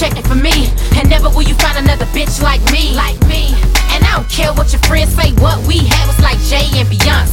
checking for me, and never will you find another bitch like me. And I don't care what your friends say, what we had was like Jay and Beyonce.